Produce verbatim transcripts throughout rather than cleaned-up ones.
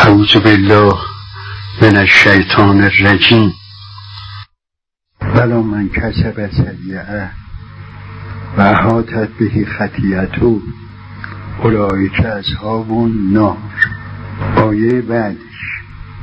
اعوذ بالله من الشیطان الرجیم. بلا من کسب سیئه و احاطت به خطیئته اولئک اصحاب النار. آیه بعدش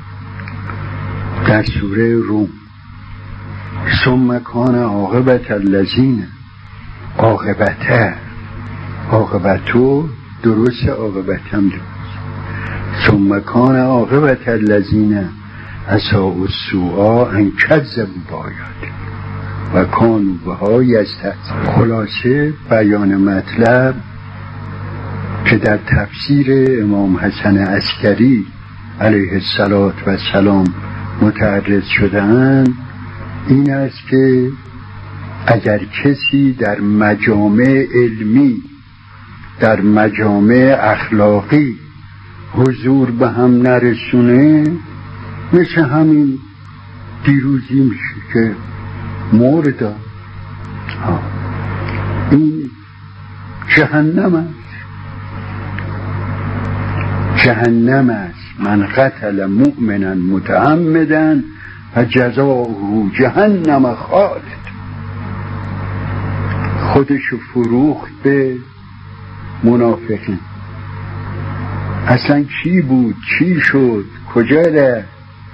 در سوره روم. ثم کان عاقبت الذین عاقبته عاقبتو درست عاقبتم درست. ثم کان عاقبت الذین اساءوا السوء ان کذبوا بآیاتنا و کانوا بها یستهزئون. خلاصه بیان مطلب که در تفسیر امام حسن عسکری علیه السلام متعرض شده‌اند این است که اگر کسی در مجامع علمی، در مجامع اخلاقی حضور به هم نرسونه، مثل همین دیروزی میشه که مرد این جهنم است. جهنم است. من قتل مؤمنا متعمدا فجزاؤه جهنم خالد. خودشو فروخت به منافقین. اصلا کی بود؟ چی شد؟ کجا رفت؟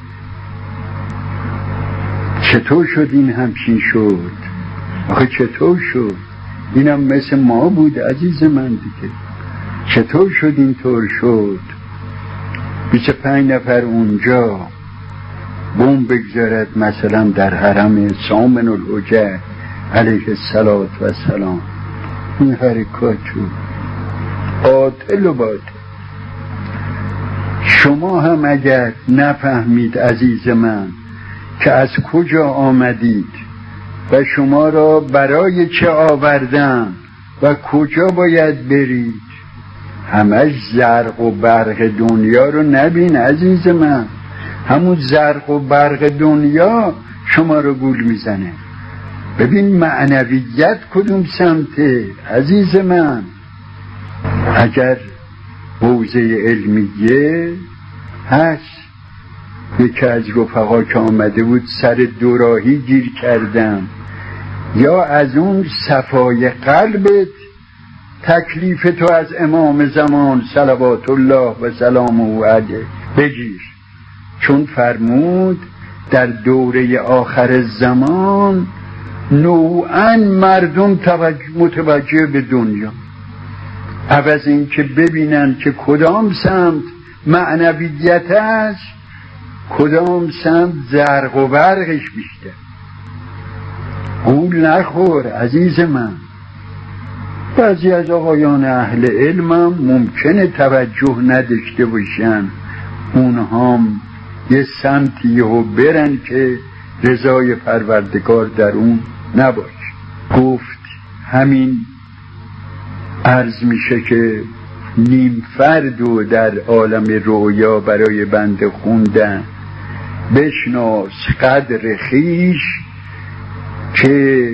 چطور شد این همچین شد؟ آخه چطور شد؟ اینم مثل ما بود عزیز من دیگه. چطور شد اینطور شد؟ بیست و پنج نفر اونجا بمب بگذارد مثلا در حرم سامن الحجه علیه السلام. این حرکاتو باطل و باطل. شما هم اگر نفهمید عزیز من که از کجا آمدید و شما را برای چه آوردن و کجا باید برید، همش زرق و برق دنیا رو نبین عزیز من. همون زرق و برق دنیا شما رو گول میزنه. ببین معنویت کدوم سمته عزیز من. اگر حوزه علمیه هست، یکی از رفقا که آمده بود سر دوراهی گیر کردم، یا از اون صفای قلبت تکلیف تو از امام زمان صلوات الله و سلامه علیه بگیر. چون فرمود در دوره آخر زمان نوعاً مردم متوجه به دنیا، عوض این که ببینن که کدام سمت معنویت است، کدام سمت زرق و برقش بیشتر. گول نخور عزیز من. بعضی از آقایان اهل علم هم ممکنه توجه نداشته باشن، اونها هم یه سمتی رو برن که رضای پروردگار در اون نباشه. گفت همین عرض میشه که نیم فردو در عالم رویا برای بنده خوندن. بشناس قدر خیش که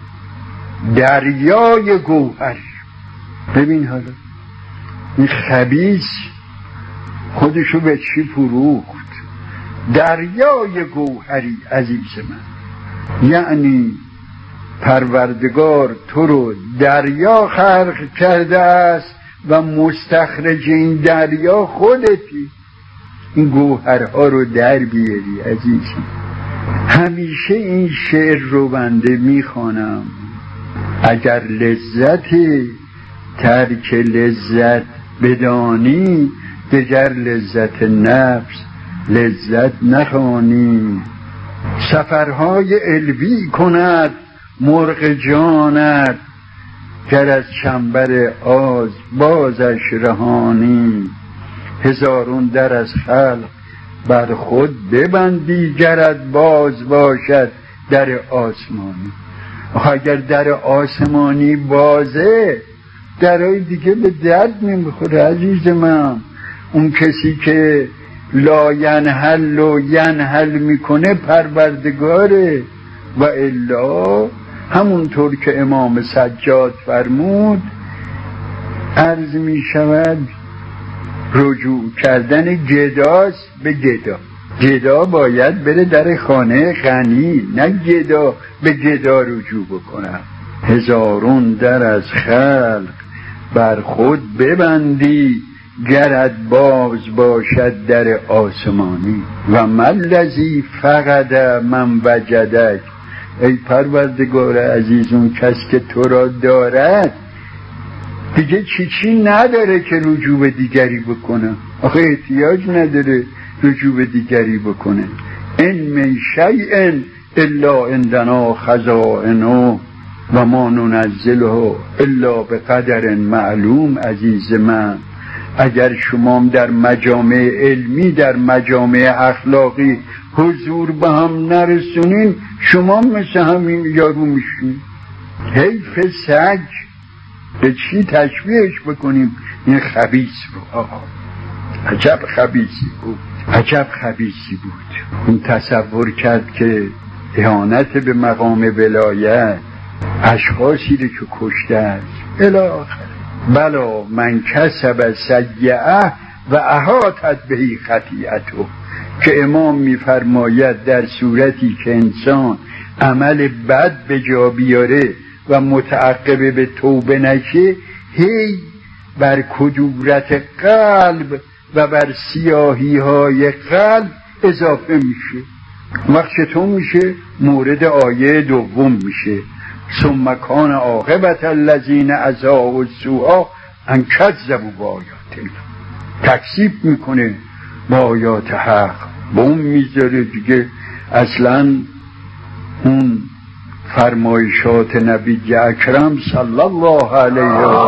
دریای گوهر. ببین حالا این خبیث خودشو به چی فروخت؟ دریای گوهری عزیز من. یعنی پروردگار تو رو دریا خلق کرده است و مستخرج این دریا خودتی. این گوهرها رو در بیاری عزیزم. همیشه این شعر رو بنده میخوانم. اگر لذت ترک لذت بدانی، دگر لذت نفس لذت نخوانی. سفرهای علوی کند مرغ جانت، گر از چنبر آز بازش رهانی. هزارون در از خلق بر خود ببندی، گرت باز باشد در آسمانی. اگر در آسمانی بازه، درهای دیگه به درد نمیخوره عزیز من. اون کسی که لا ینحل و ینحل میکنه پروردگاره. و الا همونطور که امام سجاد فرمود، عرض می شود رجوع کردن گداست به گدا. گدا باید بره در خانه غنی، نه گدا به گدا رجوع بکنم. هزارون در از خلق بر خود ببندی، گرت باز باشد در آسمانی. و ملذی فقد من وجدک، ای پروردگار عزیز اون کس که تو را دارد دیگه چی چی نداره که رجوع به دیگری بکنه. آخه احتیاج نداره رجوع به دیگری بکنه. ان من شیء الا عندنا خزائنه و ما ننزله الا به قدر معلوم. عزیز من، اگر شما در مجامع علمی، در مجامع اخلاقی حضور به هم نرسونین، شما مثل همین یارو میشین. حیف سگ، به چی تشبیهش بکنیم؟ این خبیث رو. آقا عجب خبیثی بود، عجب خبیثی بود. اون تصور کرد که اهانت به مقام ولایت اشخاصی رو که کشته است الی آخر. بلا من کسب سیئه و احاطت بهی خطیئته، که امام میفرماید در صورتی که انسان عمل بد به جا بیاره و متعقب به توبه نشه، هی بر کدورت قلب و بر سیاهی های قلب اضافه میشه. وقت چطور میشه؟ مورد آیه دوم میشه. ثم کان عاقبت الذین اساءوا السوء ان کذبوا بآیاتنا. تکذیب میکنه با آیات حق، با اون میذاره دیگه اصلا اون فرمایشات نبی اکرم صلی الله علیه و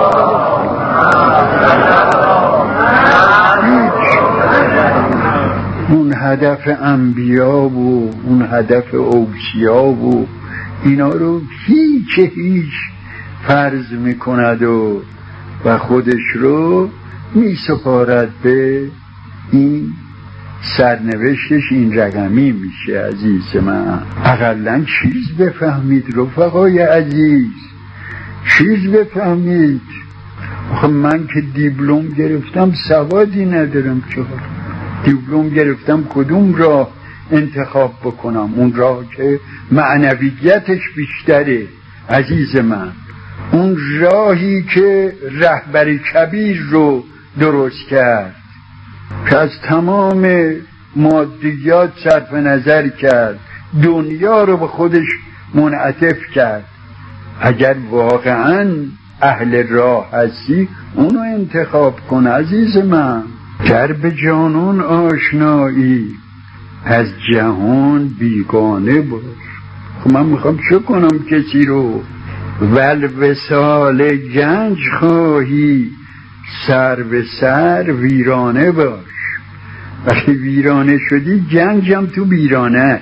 اون هدف انبیا و اون هدف اوصیا و اینا رو هیچ هیچ فرض میکند و و خودش رو میسپارد به این سرنوشتش این رقمی میشه. عزیز من، اقلن چیز بفهمید رفقای عزیز، چیز بفهمید. آخه من که دیپلم گرفتم سوادی ندارم، چرا دیپلم گرفتم کدوم را انتخاب بکنم؟ اون راه که معنویتش بیشتره. عزیز من، اون راهی که رهبر کبیر رو درست کرد، که از تمام مادیات صرف نظر کرد، دنیا رو به خودش منعطف کرد. اگر واقعا اهل راه هستی اونو انتخاب کن. عزیز من، گر به جانان آشنایی از جهان بیگانه باش. خب من میخوام چه کنم کسی رو؟ ول وصال گنج خواهی سر به سر ویرانه باش. وقتی ویرانه شدی گنجم تو ویرانه.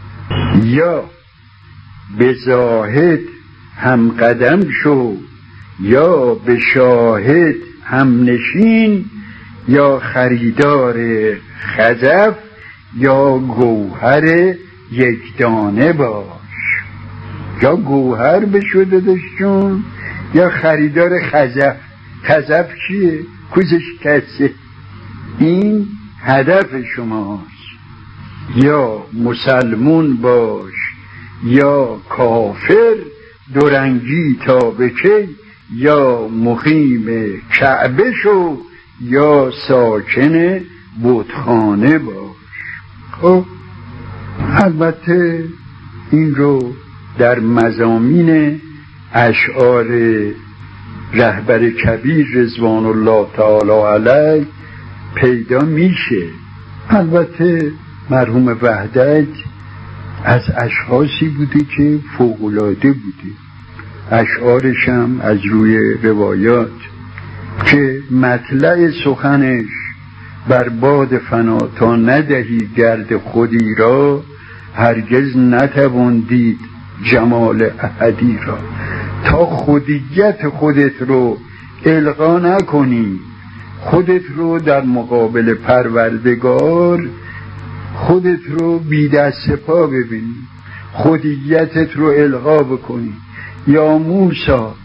یا به زاهد هم قدم شو، یا به شاهد هم نشین، یا خریدار خزف، یا گوهر یک دانه باش. یا گوهر بشده داشتون یا خریدار خزف. خزف چیه؟ کوزش کسه. این هدف شماست. یا مسلمون باش یا کافر، دورنگی تا به کی، یا مقیم کعبه شو یا ساکن بتخانه باش. خب البته این رو در مضامین اشعار رهبر کبیر رضوان الله تعالی علیه پیدا میشه. البته مرحوم وحدت از اشخاصی بوده که فوق‌العاده بوده. اشعارش هم از روی روایات که مطلع سخنش بر باد فنا تا ندهی گرد خودی را، هرگز نتوان دید جمال احدی را. تا خودیت خودت رو القا نکنی، خودت رو در مقابل پروردگار خودت رو بی دست پا ببینی، خودیتت رو القا بکنی. یا موسی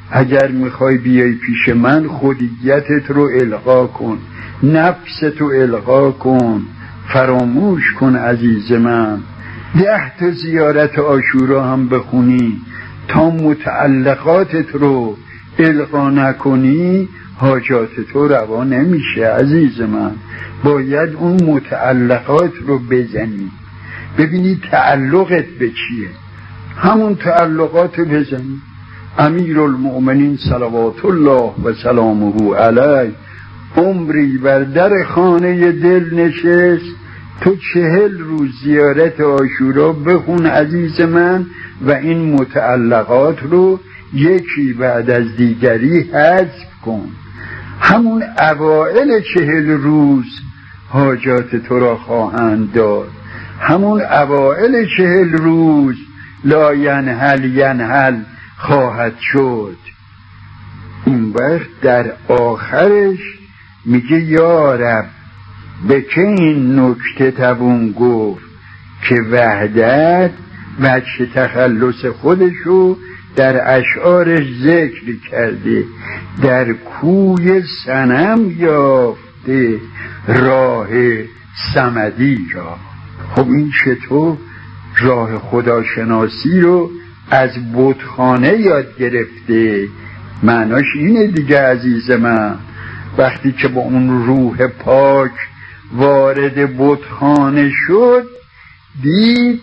اگر میخوای بیای پیش من خودیتت رو الغا کن، نفست رو الغا کن، فراموش کن عزیز من. ده تا زیارت عاشورا هم بخونی تا متعلقاتت رو الغا نکنی حاجات تو روا نمیشه عزیز من. باید اون متعلقات رو بزنی، ببینی تعلقت به چیه، همون تعلقات بزنی. امیر المؤمنین صلوات الله و سلامه علیه عمری بر در خانه دل نشست، تو چهل روز زیارت عاشورا بخون عزیز من و این متعلقات رو یکی بعد از دیگری حذف کن. همون اوائل چهل روز حاجات تو را خواهند داد، همون اوائل چهل روز لا ینحل ینحل خواهد شد. اون وقت در آخرش میگه یا رب به که این نکته توون گفت که وحدت وجه تخلص خودشو در اشعارش ذکر کرده، در کوی صنم یافته راه صمدی را. خب این چطور راه خداشناسی رو از بتخانه یاد گرفته؟ معناش اینه دیگه عزیز من، وقتی که با اون روح پاک وارد بتخانه شد دید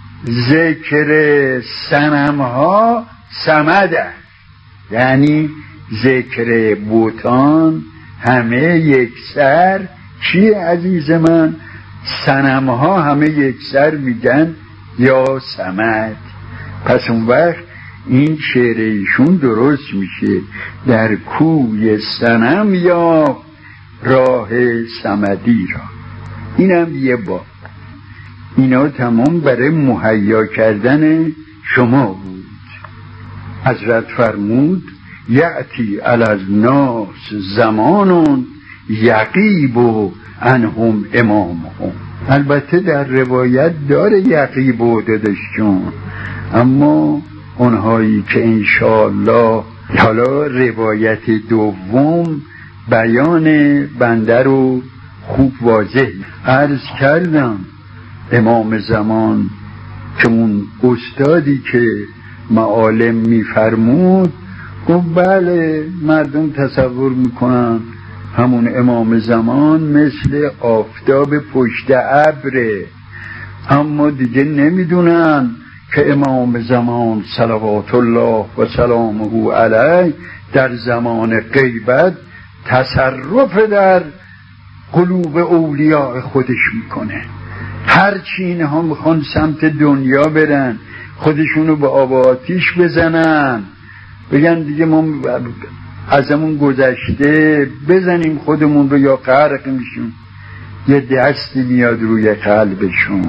ذکر صنمها صمده، یعنی ذکر بتان همه یک سر چیه عزیز من؟ صنمها همه یک سر میگن یا صمد. پس اون وقت این شعر ایشون درست میشه، در کوی صنم یا راه صمدی را. اینم یه باب. اینا تمام برای مهیا کردن شما بود. حضرت فرمود یأتی علی الناس زمانون یغیب عنهم امامهم. البته در روایت داره یغیب و دادشون، اما اونهایی که انشاءالله حالا روایت دوم بیان بنده رو خوب واضح عرض کردم. امام زمان که اون استادی که معالم میفرمود گفت بله مردم تصور میکنن همون امام زمان مثل آفتاب پشت ابره، اما دیگه نمیدونن که امام زمان صلوات الله و سلامه علیه در زمان غیبت تصرف در قلوب اولیاء خودش میکنه. هرچی اینها میخوان سمت دنیا برن، خودشونو به آب آتیش بزنن، بگن دیگه ما ازمون گذشته، بزنیم خودمون رو یا غرق میشون، یه دستی میاد روی قلبشون.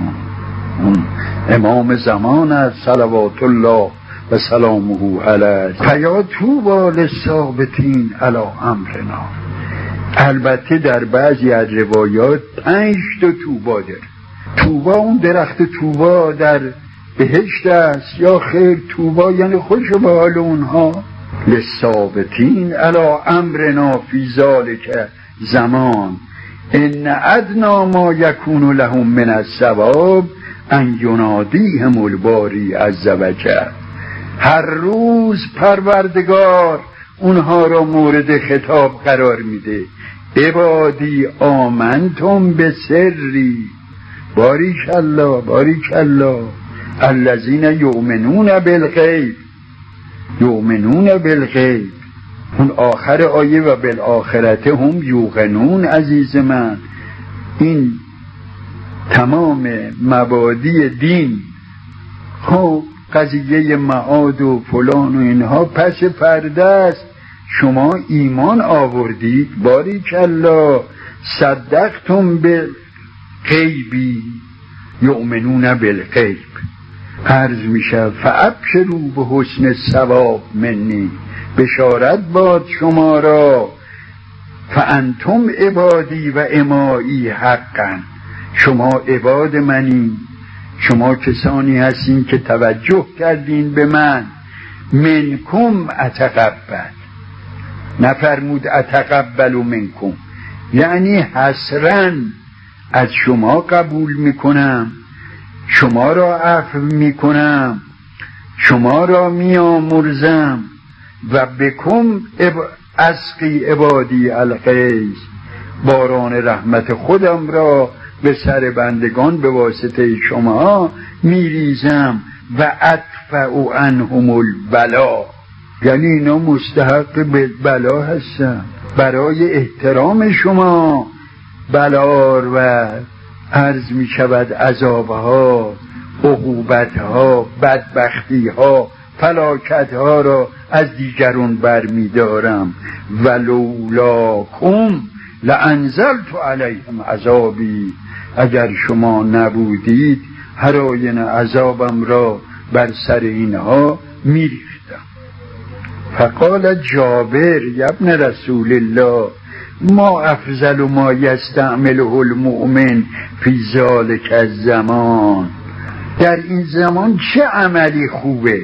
امام زمان از صلوات الله و سلامه علیه فیا طوبی للثابتین علی امرنا. البته در بعضی از روایات پنج تا طوبا داره. طوبا اون درخت طوبا در بهشت است، یا خیر طوبا یعنی خوش به حال اونها. للثابتین علی امرنا فی ذلک زمان ان ادنا ما یکون لهم من الثواب ان ینادیهم الباری عز وجل. هر روز پروردگار اونها را مورد خطاب قرار میده. عبادی آمنتم به سری، باریک الله باریک الله، الذین یؤمنون بالغیب، یؤمنون بالغیب. اون آخر آیه و بالآخرت هم یوقنون. عزیز من این تمام مبادی دین، خب قضیه معاد و فلان و اینها پس پرده است. شما ایمان آوردید، باریک الله، صدقتم بالغیبی یؤمنون بالغیب. عرض میشه فابشروا به حسن ثواب منی، بشارت باد شما را، فانتم عبادی و امایی حقا، شما عباد منی، شما کسانی هستین که توجه کردین به من منکم اتقبل، نفرمود اتقبل منکم، یعنی حسراً از شما قبول میکنم، شما را عفو میکنم، شما را میامرزم و بکم اسقی عبادی الغیث، باران رحمت خودم را به سر بندگان به واسطه شما میریزم و ادفع عنهم البلا، یعنی اینا مستحق به بلا هستن، برای احترام شما بلار و عرض می شود عذابها، عقوبتها، بدبختیها، فلاکتها را از دیگران برمی دارم. ولولاکم لانزلت علیهم عذابی، اگر شما نبودید هر آینه عذابم را بر سر اینها می ریختم. فقال جابر ابن رسول الله ما افضل ما یستعمله المؤمن فی ذلک الزمان، در این زمان چه عملی خوبه؟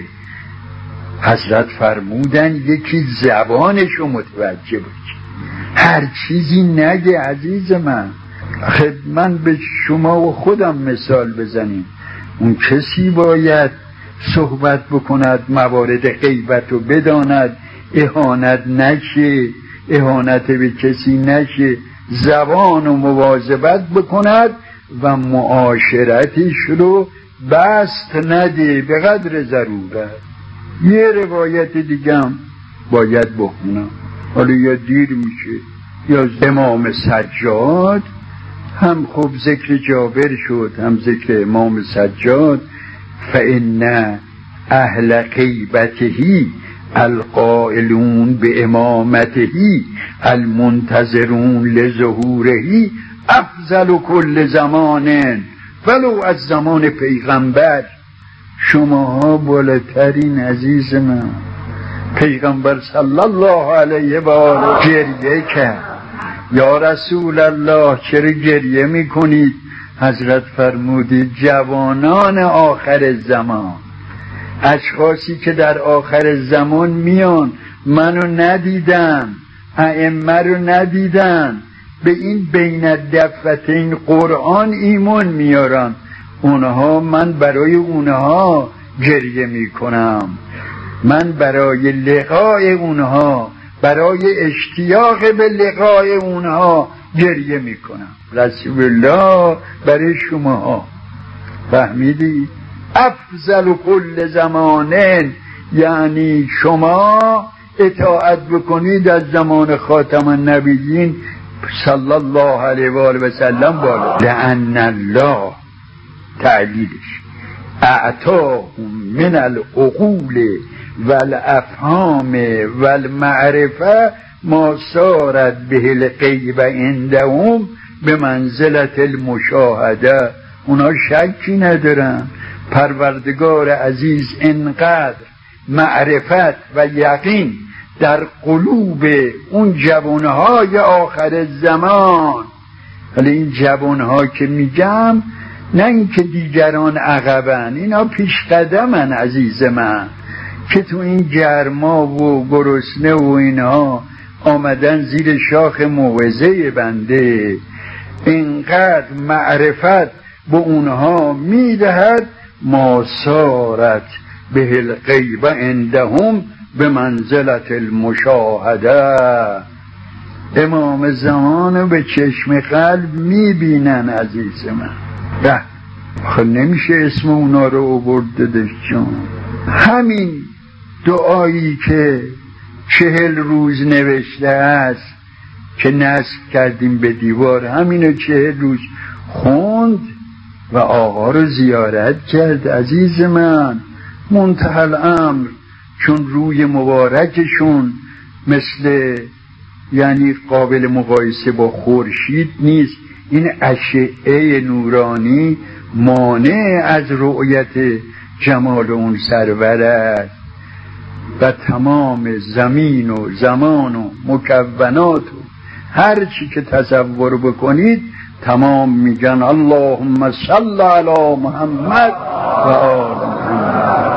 حضرت فرمودن یکی زبانشو متوجه باشه، هر چیزی نگه. عزیز من، من به شما و خودم مثال بزنیم، اون کسی باید صحبت بکند، موارد غیبت رو بداند، اهانت نشه، اهانت به کسی نشه، زبان و مواظبت بکند و معاشرتش رو بست نده به قدر ضرورت. یه روایت دیگم باید بخونم، حالا یا دیر میشه یا امام سجاد، هم خب ذکر جابر شد هم ذکر امام سجاد. فإن اهل غیبته القائلون به امامته المنتظرون لظهوره افضل کل زمان ولو از زمان پیغمبر. شماها بالاترین. عزیز من، پیغمبر صلی الله علیه و آله گریه کرد، یا رسول الله چرا گریه میکنید؟ حضرت فرمودید جوانان آخر زمان، اشخاصی که در آخر زمان میان، منو ندیدن، ائمه رو ندیدن، به این بین الدفتین قرآن ایمان میارن، اونها من برای اونها گریه میکنم، من برای لقای اونها، برای اشتیاق به لقای اونها گریه میکنم. رسول الله برای شماها. فهمیدی؟ افضل کل زمانن، یعنی شما اطاعت بکنید از زمان خاتم النبیین صلی الله علیه و آله و سلم بالا. لأن الله تعلیلش اعطاهم من العقول والافهام والمعرفه ما صارت به الغیب عندهم به منزلت المشاهده. اونا شکی ندارن پروردگار عزیز انقدر معرفت و یقین در قلوب اون جوانهای آخر زمان. ولی این جوانها که میگم نه این که دیگران عقبن، اینا پیش قدمن. عزیز من که تو این گرما و گرسنه و اینها آمدن زیر شاخ موعظه بنده، اینقدر معرفت به اونها میدهد ما صارت به الغیب عندهم به منزلت المشاهده. امام زمان به چشم قلب میبینن. عزیز من ده خب نمیشه اسم اونا رو آورد چون همین دعایی که چهل روز نوشته است که نصب کردیم به دیوار، همینو چهل روز خوند و آقا رو زیارت کرد. عزیز من منتهی الامر، چون روی مبارکشون مثل یعنی قابل مقایسه با خورشید نیست، این اشعه نورانی مانع از رؤیت جمال اون سرور است و تمام زمین و زمان و مکونات و هر چی که تصور بکنید تمام میگن اللهم صل علی محمد و آل محمد.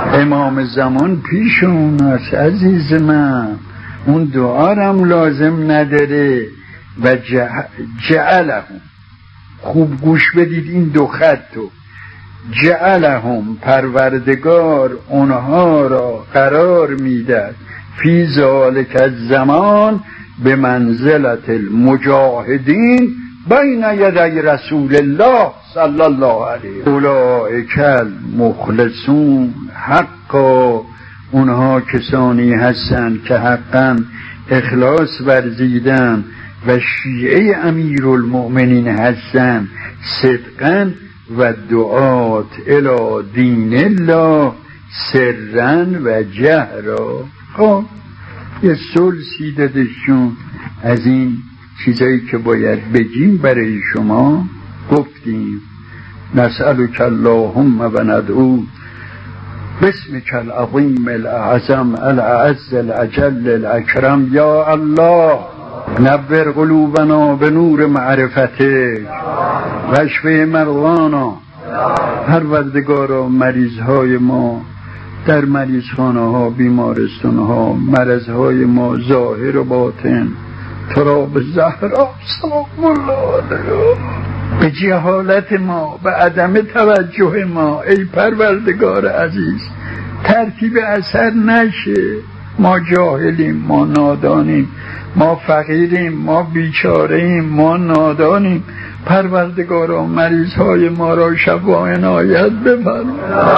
امام زمان پیش اون است عزیز من، اون دعارم لازم نداره. و جعلهم، خوب گوش بدید این دو خطو، جعلهم، پروردگار اونها را قرار میدهد فی ذالک الزمان به منزلت المجاهدین بین یدی رسول الله صلی الله علیه اولئک المخلصون حقا، اونها کسانی هستند که حقا اخلاص ورزیدن و شیعه امیرالمؤمنین هستند صدقا و دعات الی دین الله سرا و جهرا. خب یه سلسی دادشون از این چیزایی که باید بگیم برای شما گفتیم. نسألک اللهم و ندعو باسمک العظیم الاعظم الاعز الاجل الاکرم یا الله نور قلوبنا به نور معرفتک و اشفی مرضانا. پروردگارا مریضهای ما در مریضخانه ها، بیمارستان ها، مرض های ما ظاهر و باطن تو را به زهرا سلام الله علیها، به جهالت ما، به عدم توجه ما ای پروردگار عزیز ترتیب اثر نشه. ما جاهلیم، ما نادانیم، ما فقیریم، ما بیچارهیم، ما نادانیم. پروردگارا مریض های ما را شفا عنایت بفرما.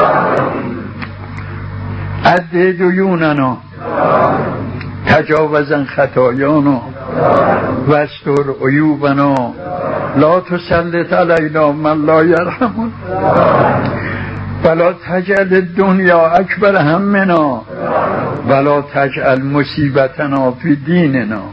عد دیوننا تجاوزن خطایانا و استر عیوبنا لا تسلط علینا من لا یرحمون ولا تجعل الدنیا اکبر همنا ولا تجعل مصیبتنا فی دیننا.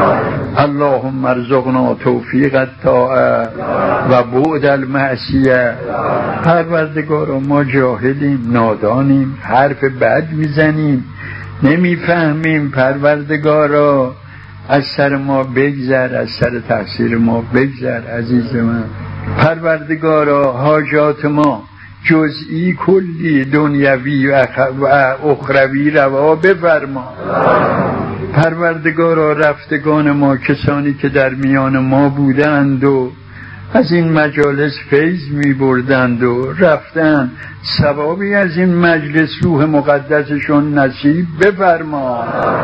اللهم ارزقنا توفیق الطاعه و بعد المعصیه. پروردگارا ما جاهلیم، نادانیم، حرف بد میزنیم، نمیفهمیم. پروردگارا از سر ما بگذر، از سر تقصیر ما بگذر عزیز من. پروردگارا حاجات ما جزئی کلی دنیوی و اخروی روا بفرما. پروردگارا رفتگان ما، کسانی که در میان ما بودند و از این مجالس فیض می بردند و رفتن، ثوابی از این مجلس روح مقدسشون نصیب بفرما.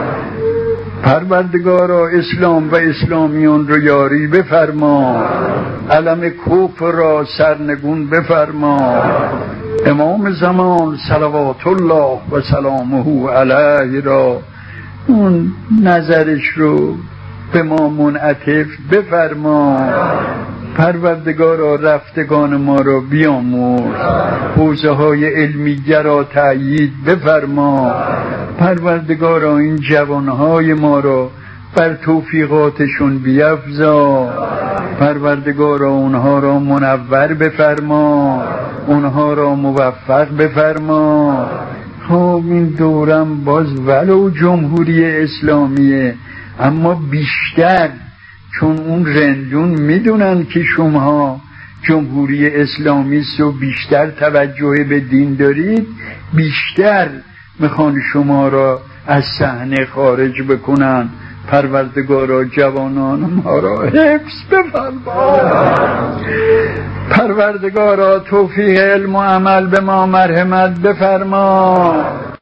پروردگارا اسلام و اسلامیان رو یاری بفرما، علم کفر را سرنگون بفرما. امام زمان صلوات الله و سلامه علیه را اون نظرش رو به ما منعطف بفرما. پروردگارا رفتگان ما را بیامرز، حوزه های علمیه را تأیید بفرما. پروردگارا این جوانهای ما را بر توفیقاتشون بیفزا. پروردگارا اونها را منور بفرما، اونها را موفق بفرما. خب این دورم باز ولو جمهوری اسلامیه، اما بیشتر چون اون رندون میدونن که شما جمهوری اسلامی است و بیشتر توجه به دین دارید، بیشتر میخوان شما را از صحنه خارج بکنن. پروردگارا جوانان ما را حفظ بفرما. پروردگارا توفیق علم و عمل به ما مرحمت بفرما.